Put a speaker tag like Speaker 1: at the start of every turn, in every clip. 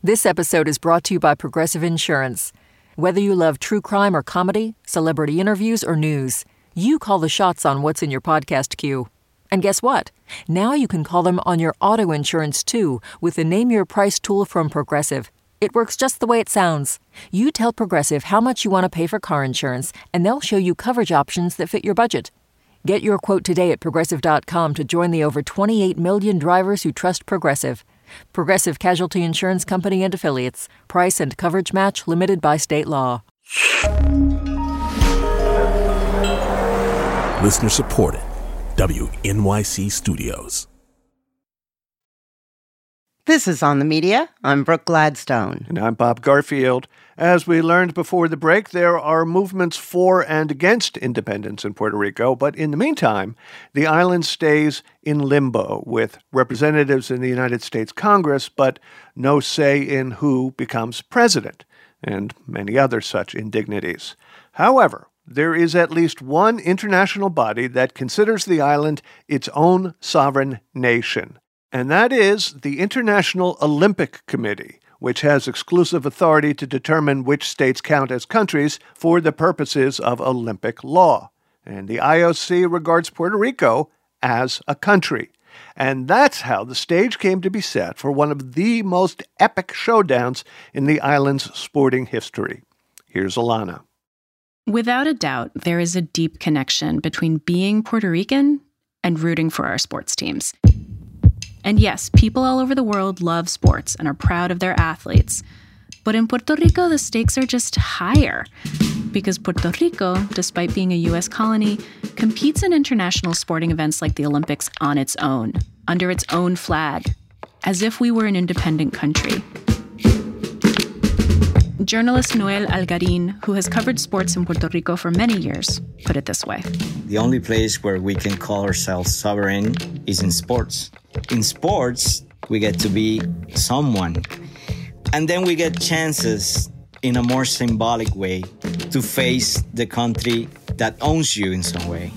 Speaker 1: This episode is brought to you by Progressive Insurance. Whether you love true crime or comedy, celebrity interviews or news, you call the shots on what's in your podcast queue. And guess what? Now you can call them on your auto insurance too with the Name Your Price tool from Progressive. It works just the way it sounds. You tell Progressive how much you want to pay for car insurance, and they'll show you coverage options that fit your budget. Get your quote today at Progressive.com to join the over 28 million drivers who trust Progressive. Progressive Casualty Insurance Company and Affiliates. Price and coverage match limited by state law.
Speaker 2: Listener supported. WNYC Studios.
Speaker 3: This is On the Media. I'm Brooke Gladstone.
Speaker 4: And I'm Bob Garfield. As we learned before the break, there are movements for and against independence in Puerto Rico, but in the meantime, the island stays in limbo with representatives in the United States Congress, but no say in who becomes president, and many other such indignities. However, there is at least one international body that considers the island its own sovereign nation. And that is the International Olympic Committee, which has exclusive authority to determine which states count as countries for the purposes of Olympic law. And the IOC regards Puerto Rico as a country. And that's how the stage came to be set for one of the most epic showdowns in the island's sporting history. Here's Alana.
Speaker 5: Without a doubt, there is a deep connection between being Puerto Rican and rooting for our sports teams. And yes, people all over the world love sports and are proud of their athletes. But in Puerto Rico, the stakes are just higher. Because Puerto Rico, despite being a U.S. colony, competes in international sporting events like the Olympics on its own, under its own flag, as if we were an independent country. Journalist Noel Algarin, who has covered sports in Puerto Rico for many years, put it this way.
Speaker 6: The only place where we can call ourselves sovereign is in sports. In sports, we get to be someone. And then we get chances in a more symbolic way to face the country that owns you in some way.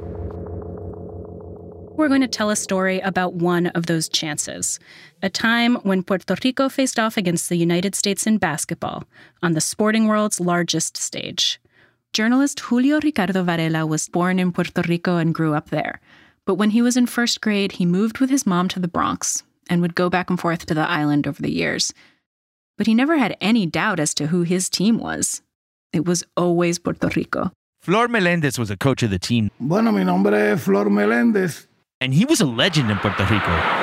Speaker 5: We're going to tell a story about one of those chances, a time when Puerto Rico faced off against the United States in basketball on the sporting world's largest stage. Journalist Julio Ricardo Varela was born in Puerto Rico and grew up there. But when he was in first grade, he moved with his mom to the Bronx and would go back and forth to the island over the years. But he never had any doubt as to who his team was. It was always Puerto Rico.
Speaker 7: Flor Melendez was a coach of the team.
Speaker 8: Bueno, mi nombre es Flor Melendez.
Speaker 7: And he was a legend in Puerto Rico.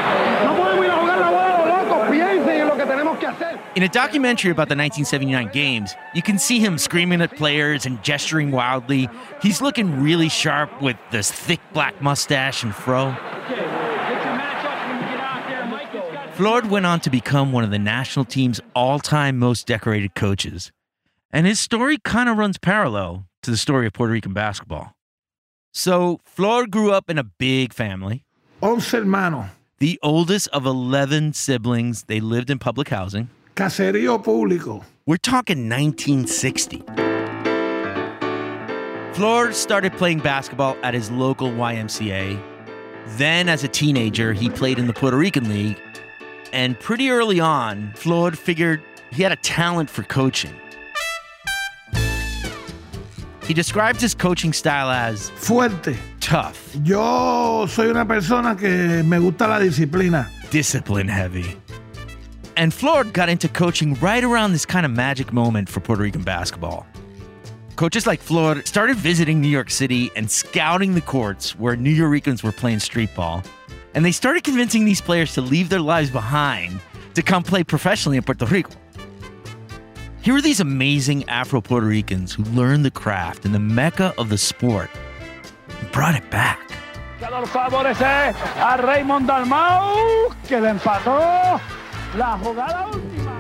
Speaker 7: In a documentary about the 1979 games, you can see him screaming at players and gesturing wildly. He's looking really sharp with this thick black mustache and fro. Flor went on to become one of the national team's all-time most decorated coaches. And his story kind of runs parallel to the story of Puerto Rican basketball. So, Flor grew up in a big family.
Speaker 8: 11 hermanos.
Speaker 7: The oldest of 11 siblings. They lived in public housing.
Speaker 8: Caserío público.
Speaker 7: We're talking 1960. Flor started playing basketball at his local YMCA. Then, as a teenager, he played in the Puerto Rican League. And pretty early on, Flor figured he had a talent for coaching. He described his coaching style as
Speaker 8: fuerte,
Speaker 7: tough.
Speaker 8: Yo soy una persona que me gusta la disciplina.
Speaker 7: Discipline heavy. And Flor got into coaching right around this kind of magic moment for Puerto Rican basketball. Coaches like Flor started visiting New York City and scouting the courts where New Yorkers were playing street ball. And they started convincing these players to leave their lives behind to come play professionally in Puerto Rico. Here are these amazing Afro-Puerto Ricans who learned the craft in the mecca of the sport and brought it back.
Speaker 9: Calor favorece a Raymond Dalmau, que le empató la jugada última.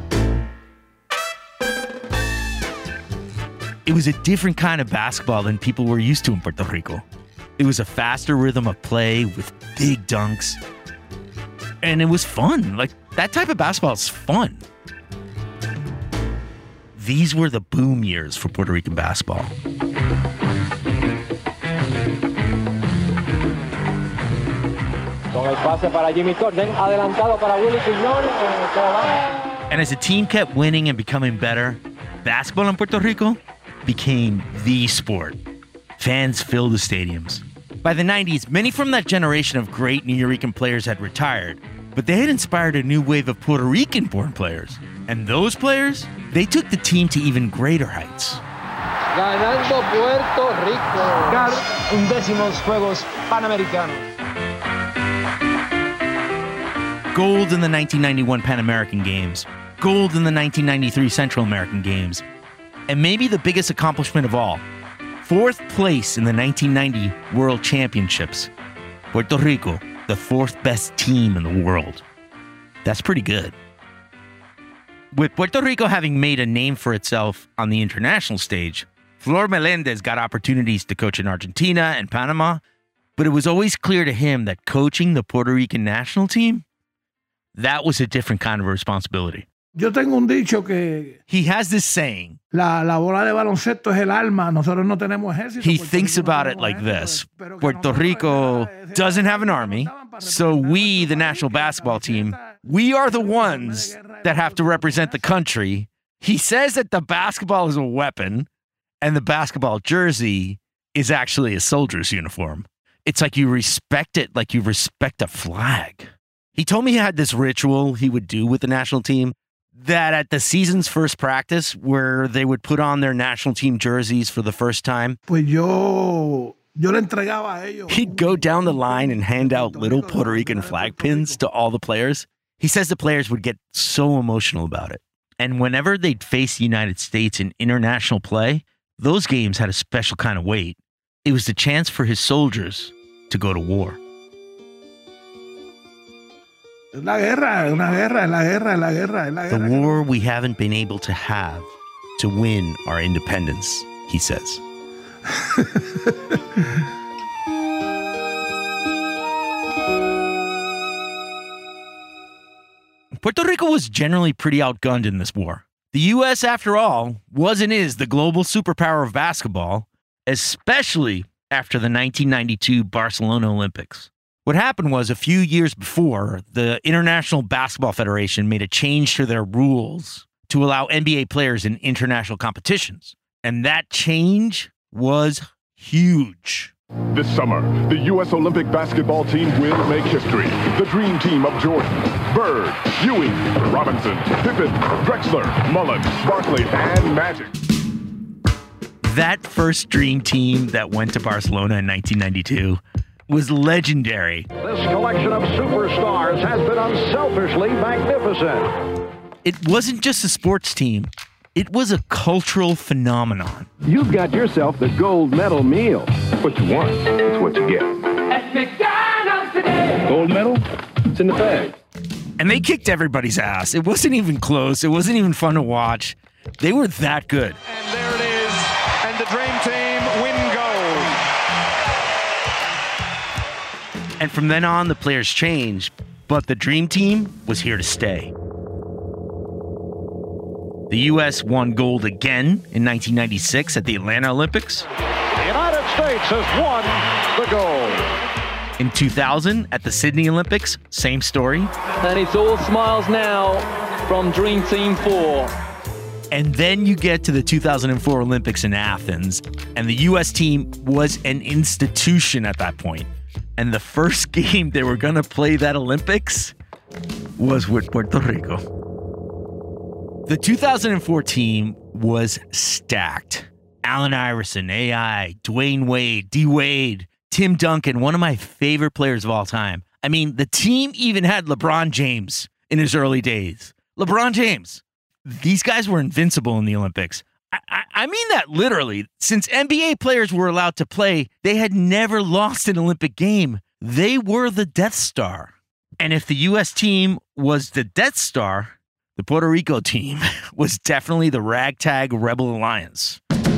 Speaker 7: It was a different kind of basketball than people were used to in Puerto Rico. It was a faster rhythm of play with big dunks. And it was fun. Like, that type of basketball is fun. These were the boom years for Puerto Rican basketball.
Speaker 10: Con el pase para Jimmy Corden, adelantado para Willy Quiñón.
Speaker 7: And as the team kept winning and becoming better, basketball in Puerto Rico became the sport. Fans filled the stadiums. By the 90s, many from that generation of great New Yorican players had retired, but they had inspired a new wave of Puerto Rican-born players. And those players, they took the team to even greater heights.
Speaker 10: Ganando Puerto Rico. 11º Juegos Panamericanos.
Speaker 7: Gold in the 1991 Pan American Games. Gold in the 1993 Central American Games. And maybe the biggest accomplishment of all, 4th place in the 1990 World Championships. Puerto Rico, the 4th best team in the world. That's pretty good. With Puerto Rico having made a name for itself on the international stage, Flor Melendez got opportunities to coach in Argentina and Panama, but it was always clear to him that coaching the Puerto Rican national team, that was a different kind of responsibility.
Speaker 8: Yo tengo un dicho que
Speaker 7: he has this saying.
Speaker 8: La bola de baloncesto es el alma. Nosotros no tenemos ejército.
Speaker 7: He thinks about it like this. Puerto Rico doesn't have an army, so we, the national basketball team, we are the ones that have to represent the country. He says that the basketball is a weapon and the basketball jersey is actually a soldier's uniform. It's like you respect it like you respect a flag. He told me he had this ritual he would do with the national team that at the season's first practice where they would put on their national team jerseys for the first time,
Speaker 8: pues yo le entregaba a ellos.
Speaker 7: He'd go down the line and hand out little Puerto Rican flag pins to all the players. He says the players would get so emotional about it. And whenever they'd face the United States in international play, those games had a special kind of weight. It was the chance for his soldiers to go to war.
Speaker 8: La guerra.
Speaker 7: The war we haven't been able to have to win our independence, he says. Puerto Rico was generally pretty outgunned in this war. The U.S., after all, was and is the global superpower of basketball, especially after the 1992 Barcelona Olympics. What happened was a few years before, the International Basketball Federation made a change to their rules to allow NBA players in international competitions. And that change was huge.
Speaker 11: This summer, the U.S. Olympic basketball team will make history. The dream team of Jordan, Bird, Ewing, Robinson, Pippen, Drexler, Mullen, Barkley, and Magic.
Speaker 7: That first dream team that went to Barcelona in 1992 was legendary.
Speaker 9: This collection of superstars has been unselfishly magnificent.
Speaker 7: It wasn't just a sports team. It was a cultural phenomenon.
Speaker 12: You've got yourself the gold medal meal. What you want is what you get.
Speaker 9: At McDonald's today.
Speaker 12: Gold medal? It's in the bag.
Speaker 7: And they kicked everybody's ass. It wasn't even close. It wasn't even fun to watch. They were that good.
Speaker 13: And there it is. And the dream team win gold.
Speaker 7: And from then on, the players changed, but the dream team was here to stay. The U.S. won gold again in 1996 at the Atlanta Olympics.
Speaker 9: The United States has won the gold.
Speaker 7: In 2000 at the Sydney Olympics, same story.
Speaker 14: And it's all smiles now from Dream Team 4.
Speaker 7: And then you get to the 2004 Olympics in Athens, and the U.S. team was an institution at that point. And the first game they were going to play that Olympics was with Puerto Rico. The 2004 team was stacked. Allen Iverson, AI, Dwayne Wade, D. Wade, Tim Duncan, one of my favorite players of all time. I mean, the team even had LeBron James in his early days. LeBron James. These guys were invincible in the Olympics. I mean that literally. Since NBA players were allowed to play, they had never lost an Olympic game. They were the Death Star. And if the U.S. team was the Death Star, the Puerto Rico team was definitely the ragtag Rebel Alliance.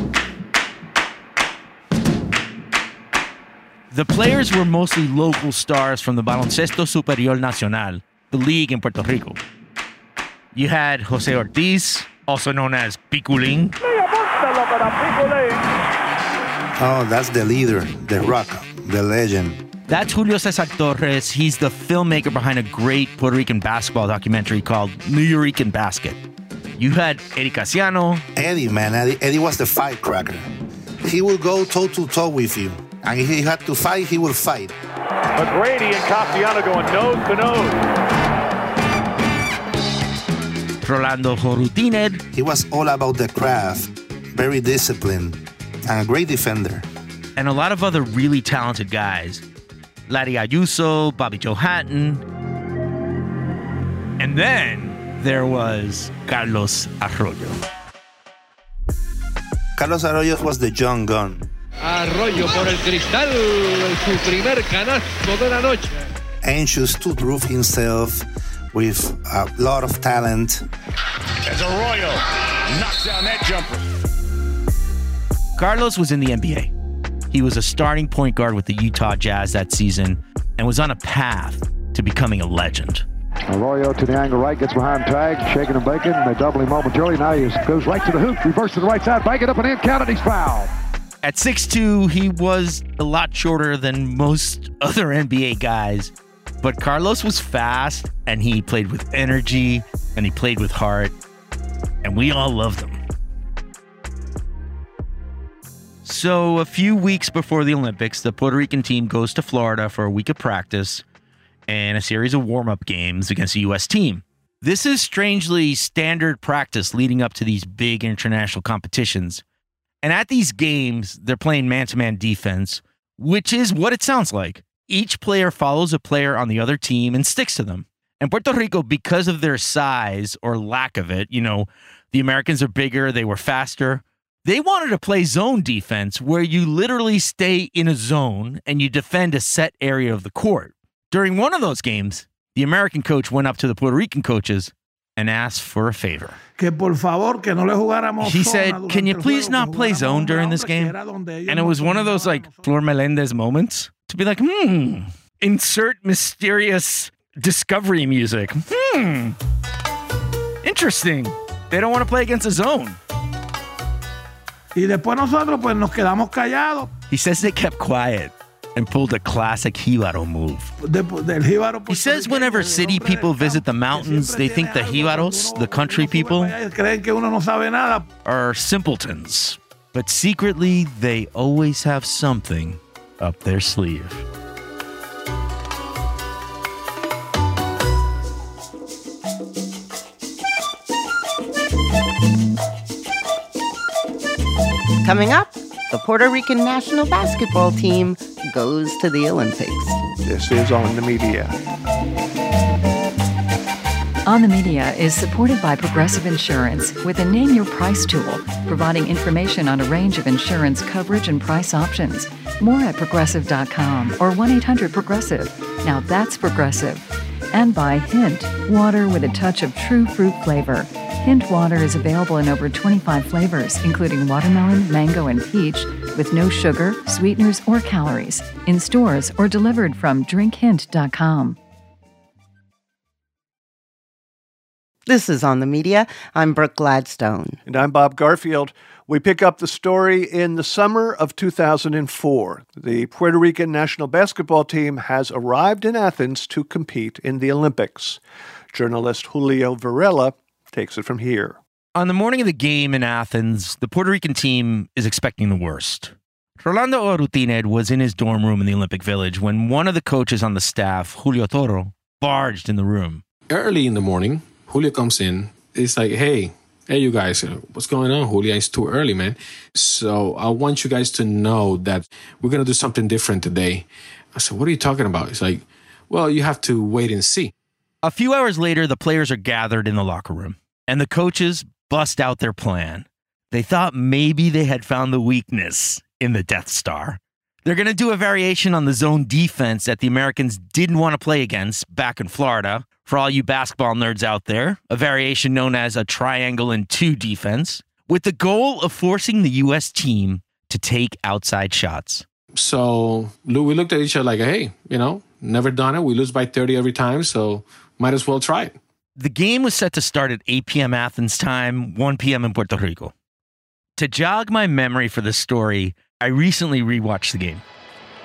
Speaker 7: The players were mostly local stars from the Baloncesto Superior Nacional, the league in Puerto Rico. You had Jose Ortiz, also known as Piculín.
Speaker 15: Oh, that's the leader, the rock, the legend.
Speaker 7: That's Julio Cesar Torres. He's the filmmaker behind a great Puerto Rican basketball documentary called Nuyorican Basket. You had Eddie Casiano.
Speaker 15: Eddie, man. Eddie was the firecracker. He will go toe-to-toe with you. And if he had to fight, he will fight.
Speaker 13: McGrady and Casiano going nose-to-nose.
Speaker 7: Rolando Jorutiner.
Speaker 15: He was all about the craft, very disciplined, and a great defender.
Speaker 7: And a lot of other really talented guys. Larry Ayuso, Bobby Joe Hatton. And then there was Carlos Arroyo.
Speaker 15: Carlos Arroyo was the young gun.
Speaker 10: Arroyo por el cristal, su primer canasto de la noche.
Speaker 15: Anxious to prove himself with a lot of talent.
Speaker 13: As Arroyo knocks down that jumper.
Speaker 7: Carlos was in the NBA. He was a starting point guard with the Utah Jazz that season and was on a path to becoming a legend.
Speaker 16: Arroyo to the angle right, gets behind tag, shaking and baking. They double him momentarily. Now he goes right to the hoop, reverse to the right side, bank it up and in, count it, he's fouled.
Speaker 7: At 6'2", he was a lot shorter than most other NBA guys. But Carlos was fast, and he played with energy, and he played with heart. And we all loved him. So a few weeks before the Olympics, the Puerto Rican team goes to Florida for a week of practice and a series of warm-up games against the U.S. team. This is strangely standard practice leading up to these big international competitions. And at these games, they're playing man-to-man defense, which is what it sounds like. Each player follows a player on the other team and sticks to them. And Puerto Rico, because of their size or lack of it, the Americans are bigger, they were faster. They wanted to play zone defense where you literally stay in a zone and you defend a set area of the court. During one of those games, the American coach went up to the Puerto Rican coaches and asked for a favor. He said, "Can you please not play zone during this game?" And it was one of those Flor Melendez moments to be like, insert mysterious discovery music. Interesting. They don't want to play against a zone.
Speaker 8: Y después nosotros pues nos quedamos callados.
Speaker 7: He says they kept quiet and pulled a classic Jíbaro move. He says whenever city people visit the mountains, they think the Jíbaros, the country people, are simpletons. But secretly, they always have something up their sleeve.
Speaker 3: Coming up, the Puerto Rican national basketball team goes to the Olympics.
Speaker 4: This is On the Media.
Speaker 1: On the Media is supported by Progressive Insurance with a Name Your Price tool, providing information on a range of insurance coverage and price options. More at Progressive.com or 1-800-PROGRESSIVE. Now that's Progressive. And by Hint, water with a touch of true fruit flavor. Hint water is available in over 25 flavors, including watermelon, mango, and peach, with no sugar, sweeteners, or calories, in stores or delivered from drinkhint.com.
Speaker 3: This is On the Media. I'm Brooke Gladstone.
Speaker 4: And I'm Bob Garfield. We pick up the story in the summer of 2004. The Puerto Rican national basketball team has arrived in Athens to compete in the Olympics. Journalist Julio Varela takes it from here.
Speaker 7: On the morning of the game in Athens, the Puerto Rican team is expecting the worst. Rolando Jorutiner was in his dorm room in the Olympic Village when one of the coaches on the staff, Julio Toro, barged in the room.
Speaker 17: Early in the morning, Julio comes in. It's like, hey, you guys, what's going on, Julio? It's too early, man. So I want you guys to know that we're going to do something different today. I said, what are you talking about? It's like, well, you have to wait and see.
Speaker 7: A few hours later, the players are gathered in the locker room, and the coaches bust out their plan. They thought maybe they had found the weakness in the Death Star. They're going to do a variation on the zone defense that the Americans didn't want to play against back in Florida. For all you basketball nerds out there, a variation known as a triangle and two defense, with the goal of forcing the U.S. team to take outside shots.
Speaker 17: So we looked at each other like, hey, never done it. We lose by 30 every time, so might as well try it.
Speaker 7: The game was set to start at 8 p.m. Athens time, 1 p.m. in Puerto Rico. To jog my memory for this story, I recently rewatched the game.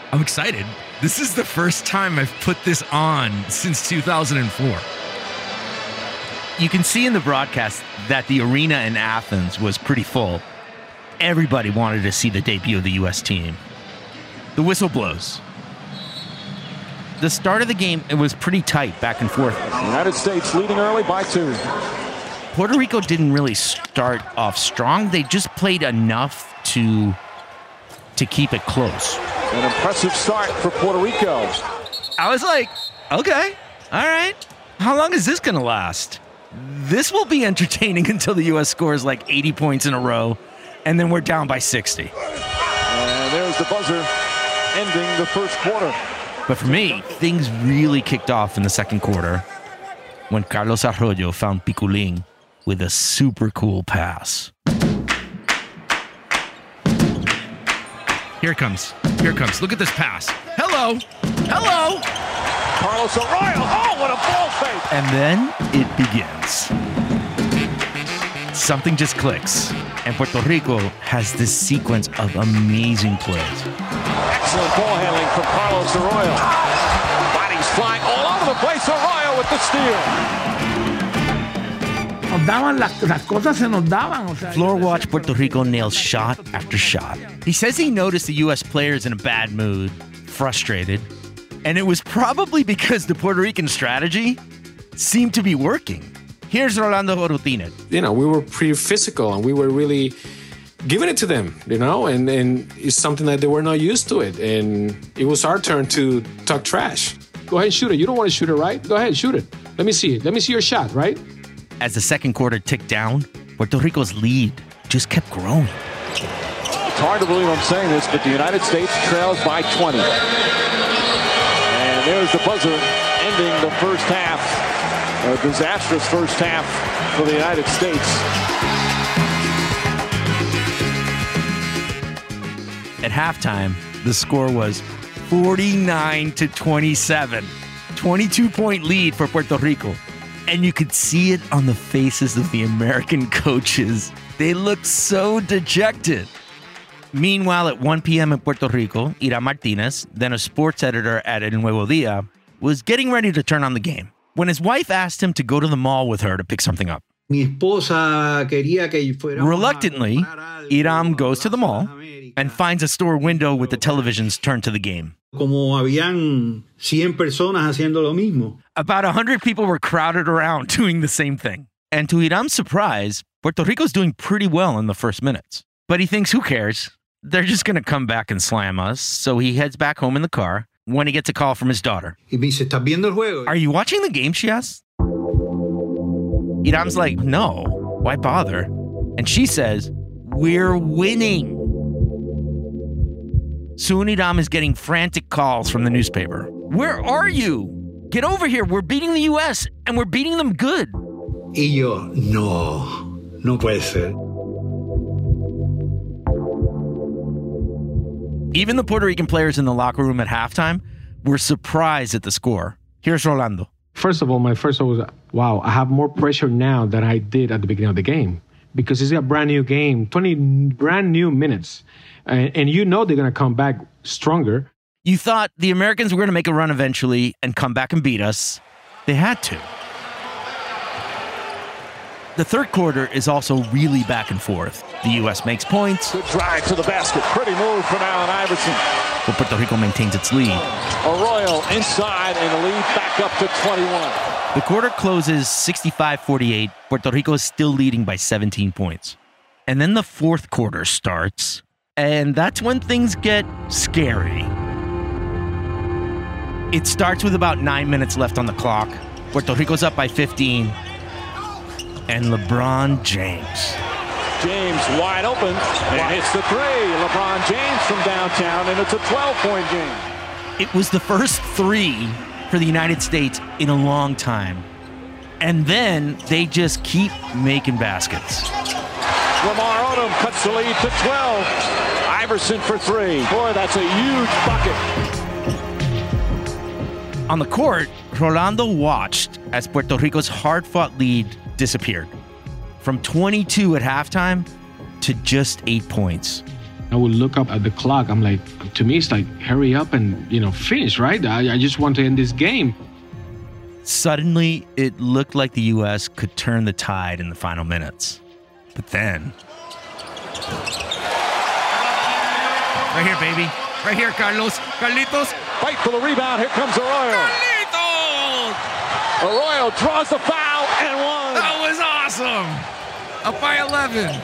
Speaker 7: I'm excited. This is the first time I've put this on since 2004. You can see in the broadcast that the arena in Athens was pretty full. Everybody wanted to see the debut of the U.S. team. The whistle blows. The start of the game, it was pretty tight, back and forth.
Speaker 13: United States leading early by 2.
Speaker 7: Puerto Rico didn't really start off strong. They just played enough to keep it close.
Speaker 13: An impressive start for Puerto Rico.
Speaker 7: I was like, okay, all right. How long is this going to last? This will be entertaining until the U.S. scores like 80 points in a row, and then we're down by 60.
Speaker 13: And there's the buzzer ending the first quarter.
Speaker 7: But for me, things really kicked off in the second quarter when Carlos Arroyo found Piculín with a super cool pass. Here it comes. Here it comes. Look at this pass. Hello. Hello.
Speaker 13: Carlos Arroyo. Oh, what a ball fake.
Speaker 7: And then it begins. Something just clicks. And Puerto Rico has this sequence of amazing plays.
Speaker 13: Excellent ball handling from Carlos Arroyo. Bodies flying all over the place. Arroyo with the steal.
Speaker 8: Nos daban las cosas se nos daban. O sea,
Speaker 7: Floor watched Puerto Rico nail shot after shot. He says he noticed the U.S. players in a bad mood, frustrated, and it was probably because the Puerto Rican strategy seemed to be working. Here's Rolando Urrutina.
Speaker 17: You know, we were pretty physical and we were really giving it to them, you know, and it's something that they were not used to it. And it was our turn to talk trash. Go ahead and shoot it. You don't want to shoot it, right? Go ahead, shoot it. Let me see it. Let me see your shot, right?
Speaker 7: As the second quarter ticked down, Puerto Rico's lead just kept growing.
Speaker 13: It's hard to believe I'm saying this, but the United States trails by 20. And there's the buzzer ending the first half. A disastrous first half for the United States.
Speaker 7: At halftime, the score was 49-27. 22-point lead for Puerto Rico. And you could see it on the faces of the American coaches. They looked so dejected. Meanwhile, at 1 p.m. in Puerto Rico, Hiram Martinez, then a sports editor at El Nuevo Dia, was getting ready to turn on the game when his wife asked him to go to the mall with her to pick something up. Reluctantly, Hiram goes to the mall and finds a store window with the televisions turned to the game. About 100 people were crowded around doing the same thing. And to Hiram's surprise, Puerto Rico's doing pretty well in the first minutes. But he thinks, who cares? They're just going to come back and slam us. So he heads back home in the car when he gets a call from his daughter. Are you watching the game, she asks. Hiram's like, no, why bother? And she says, we're winning. Soon Hiram is getting frantic calls from the newspaper. Where are you? Get over here. We're beating the U.S. and we're beating them good.
Speaker 18: Y yo, no puede ser.
Speaker 7: Even the Puerto Rican players in the locker room at halftime were surprised at the score. Here's Rolando.
Speaker 17: First of all, my first thought was, wow, I have more pressure now than I did at the beginning of the game. Because it's a brand new game, 20 brand new minutes. And you know they're going to come back stronger.
Speaker 7: You thought the Americans were going to make a run eventually and come back and beat us. They had to. The third quarter is also really back and forth. The U.S. makes points.
Speaker 13: Good drive to the basket. Pretty move from Allen Iverson.
Speaker 7: But Puerto Rico maintains its lead.
Speaker 13: Arroyo inside and the lead back up to 21.
Speaker 7: The quarter closes 65-48. Puerto Rico is still leading by 17 points. And then the fourth quarter starts, and that's when things get scary. It starts with about 9 minutes left on the clock. Puerto Rico's up by 15. And LeBron James.
Speaker 13: James wide open and hits the three. LeBron James from downtown, and it's a 12-point game.
Speaker 7: It was the first three for the United States in a long time. And then they just keep making baskets.
Speaker 13: Lamar Odom cuts the lead to 12. Iverson for three. Boy, that's a huge bucket.
Speaker 7: On the court, Rolando watched as Puerto Rico's hard-fought lead disappeared from 22 at halftime to just 8 points.
Speaker 17: I would look up at the clock. I'm like, to me, it's like, hurry up and, finish, right? I just want to end this game.
Speaker 7: Suddenly, it looked like the U.S. could turn the tide in the final minutes. But then... Right here, baby. Right here, Carlitos.
Speaker 13: Fight for the rebound. Here comes Arroyo.
Speaker 7: Carlitos!
Speaker 13: Arroyo draws the foul and one.
Speaker 7: That was awesome. Up by 11.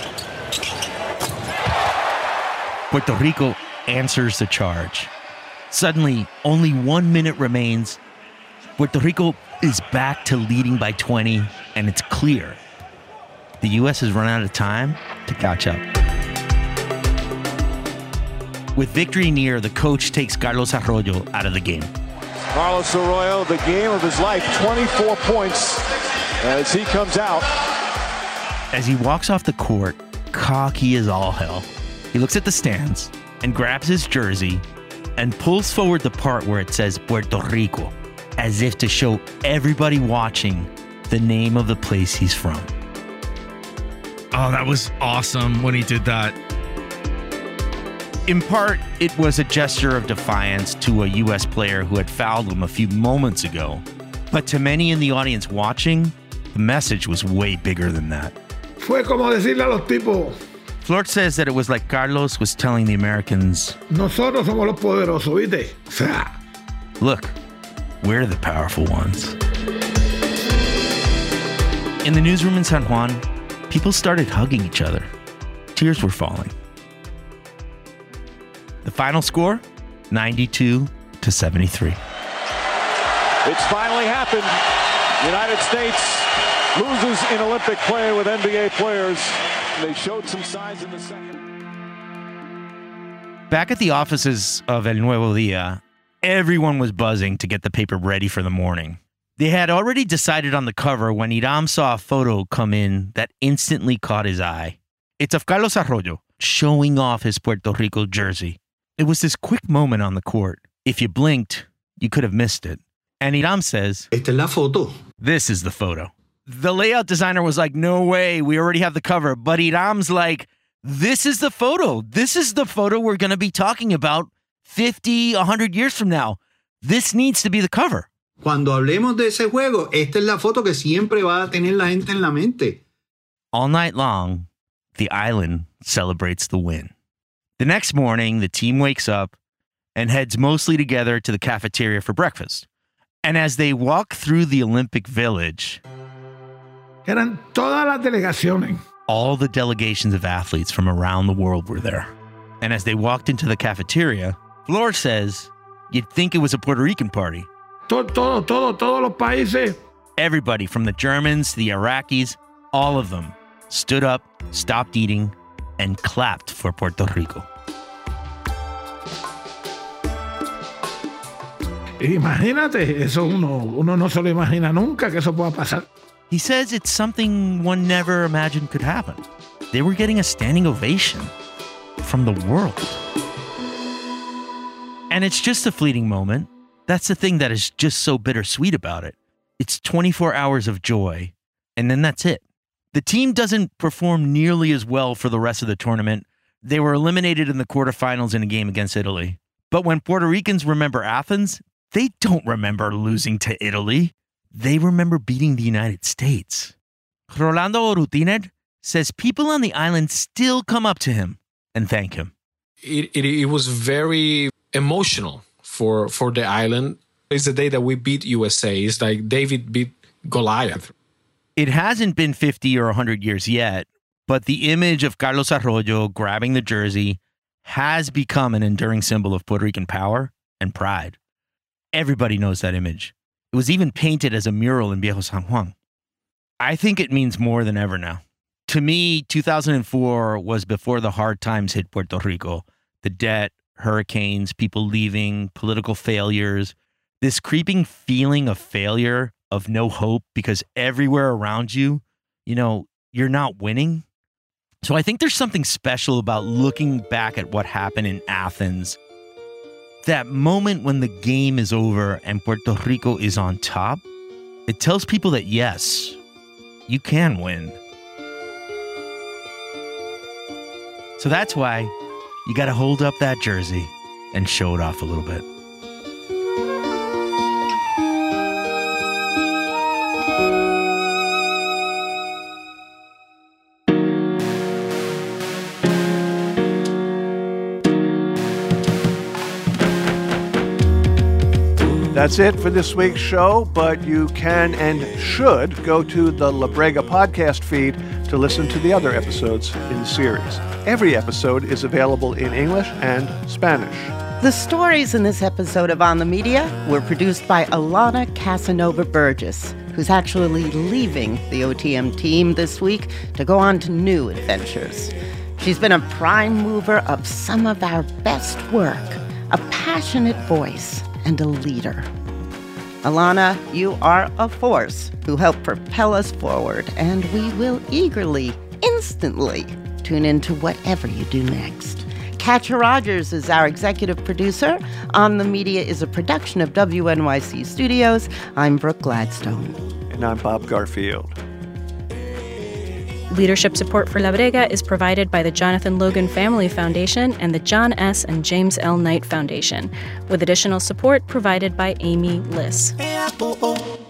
Speaker 7: Puerto Rico answers the charge. Suddenly, only 1 minute remains. Puerto Rico is back to leading by 20, and it's clear the U.S. has run out of time to catch up. With victory near, the coach takes Carlos Arroyo out of the game.
Speaker 13: Carlos Arroyo, the game of his life, 24 points as he comes out.
Speaker 7: As he walks off the court, cocky as all hell, he looks at the stands and grabs his jersey and pulls forward the part where it says Puerto Rico, as if to show everybody watching the name of the place he's from.
Speaker 19: Oh, that was awesome when he did that.
Speaker 7: In part, it was a gesture of defiance to a U.S. player who had fouled him a few moments ago. But to many in the audience watching, the message was way bigger than that.
Speaker 8: Fue como decirle a los tipos,
Speaker 7: Flort says that it was like Carlos was telling the Americans,
Speaker 8: nosotros somos los poderosos, ¿viste?
Speaker 7: Look, we're the powerful ones. In the newsroom in San Juan, people started hugging each other. Tears were falling. The final score, 92-73.
Speaker 13: It's finally happened. The United States loses in Olympic play with NBA players. They showed some signs in the second.
Speaker 7: Back at the offices of El Nuevo Dia, everyone was buzzing to get the paper ready for the morning. They had already decided on the cover when Hiram saw a photo come in that instantly caught his eye. It's of Carlos Arroyo showing off his Puerto Rico jersey. It was this quick moment on the court. If you blinked, you could have missed it. And Hiram says,
Speaker 18: Esta es la foto.
Speaker 7: This is the photo. The layout designer was like, no way, we already have the cover. But Hiram's like, this is the photo. This is the photo we're going to be talking about 50, 100 years from now. This needs to be the cover.
Speaker 18: Cuando hablemos de ese juego, esta es la foto que siempre va a tener la gente en la mente.
Speaker 7: All night long, the island celebrates the win. The next morning, the team wakes up and heads mostly together to the cafeteria for breakfast. And as they walk through the Olympic Village,
Speaker 8: eran todas las delegaciones.
Speaker 7: All the delegations of athletes from around the world were there. And as they walked into the cafeteria, Flor says you'd think it was a Puerto Rican party.
Speaker 8: Todos los países.
Speaker 7: Everybody from the Germans to the Iraqis, all of them stood up, stopped eating, and clapped for Puerto Rico.
Speaker 8: Imagínate, eso uno no se lo imagina nunca que eso pueda pasar.
Speaker 7: He says it's something one never imagined could happen. They were getting a standing ovation from the world. And it's just a fleeting moment. That's the thing that is just so bittersweet about it. It's 24 hours of joy, and then that's it. The team doesn't perform nearly as well for the rest of the tournament. They were eliminated in the quarterfinals in a game against Italy. But when Puerto Ricans remember Athens, they don't remember losing to Italy. They remember beating the United States. Rolando Urutiner says people on the island still come up to him and thank him.
Speaker 17: It was very emotional for the island. It's the day that we beat USA. It's like David beat Goliath.
Speaker 7: It hasn't been 50 or 100 years yet, but the image of Carlos Arroyo grabbing the jersey has become an enduring symbol of Puerto Rican power and pride. Everybody knows that image. It was even painted as a mural in Viejo San Juan. I think it means more than ever now. To me, 2004 was before the hard times hit Puerto Rico. The debt, hurricanes, people leaving, political failures, this creeping feeling of failure, of no hope, because everywhere around you, you're not winning. So I think there's something special about looking back at what happened in Athens. That moment when the game is over and Puerto Rico is on top, it tells people that yes, you can win. So that's why you got to hold up that jersey and show it off a little bit.
Speaker 4: That's it for this week's show, but you can and should go to the La Brega podcast feed to listen to the other episodes in the series. Every episode is available in English and Spanish.
Speaker 3: The stories in this episode of On the Media were produced by Alana Casanova Burgess, who's actually leaving the OTM team this week to go on to new adventures. She's been a prime mover of some of our best work, a passionate voice, and a leader. Alana, you are a force who helped propel us forward, and we will eagerly, instantly tune into whatever you do next. Katja Rogers is our executive producer. On the Media is a production of WNYC Studios. I'm Brooke Gladstone.
Speaker 4: And I'm Bob Garfield.
Speaker 5: Leadership support for La Brega is provided by the Jonathan Logan Family Foundation and the John S. and James L. Knight Foundation, with additional support provided by Amy Liss.